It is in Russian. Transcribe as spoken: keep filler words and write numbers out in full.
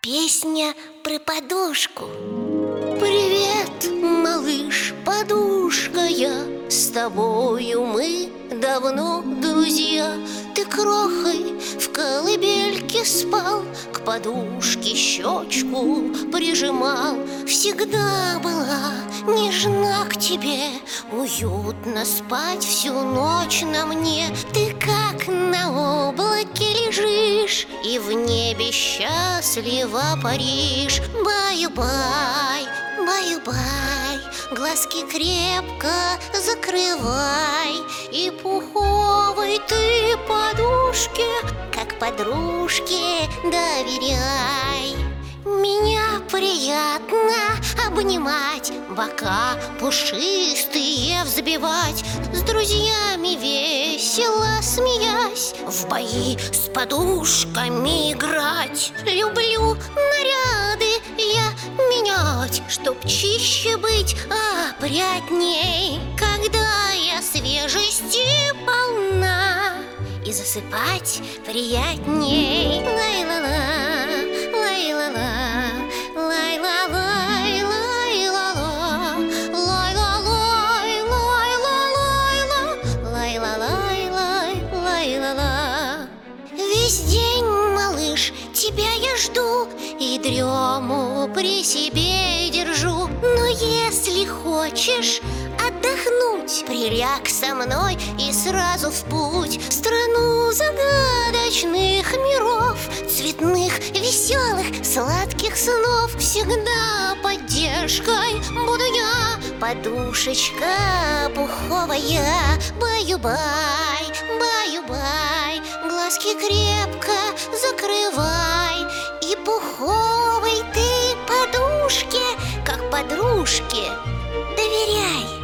Песня про подушку. Привет, малыш, подушка я. С тобою мы давно друзья. Ты крохой в колыбельке спал, к подушке щечку прижимал. Всегда была нежна к тебе, уютно спать всю ночь на мне. Ты как на облаке лежишь и в небе счастливо паришь. Баю-бай, баю-бай, глазки крепко закрывай. И пуховой ты подушке, как подружке, доверяй. Меня приятно обнимать, бока пушистые взбивать, с друзьями весело смеясь, в бои с подушками играть. Люблю наряды я менять, чтоб чище быть, опрятней, когда я свежести полна, и засыпать приятней. Лай-ла-ла, лай-ла-ла, лай-ла-лай, лай-ла-ла, лай-ла-лай, лай-ла-лай-ла, лай-ла-лай, лай-ла-ла. Весь день, малыш, тебя я жду и дрему при себе держу. Но если хочешь отдохнуть, приляг со мной и сразу в путь, в страну загадочных миров, цветных, веселых, сладких снов. Всегда поддержкой буду я, подушечка пуховая. Баю-бай, баю-бай, глазки крепко закрывай. И пуховой ты подушке, как подружке, доверяй.